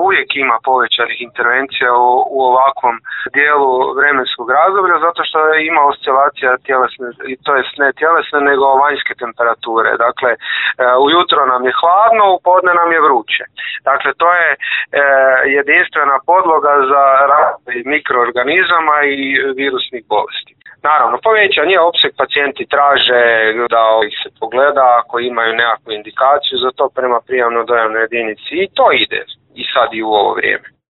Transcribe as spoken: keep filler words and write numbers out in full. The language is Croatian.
uvijek ima povećanih intervencija u, u ovakvom dijelu vremenskog razdoblja zato što ima oscilacija tjelesne, to jest ne tjelesne nego vanjske temperature. Dakle, ujutro nam je hladno, u podne nam je vruće. Dakle, to je e, jedinstvena podloga za razvoj mikroorganizama i virusnih bolesti. Naravno, povećan je opseg, pacijenti traže da ih se pogleda ako imaju nekakvu indikaciju za to prema prijavno dojavnoj jedinici i to ide i sad i u ovo vrijeme.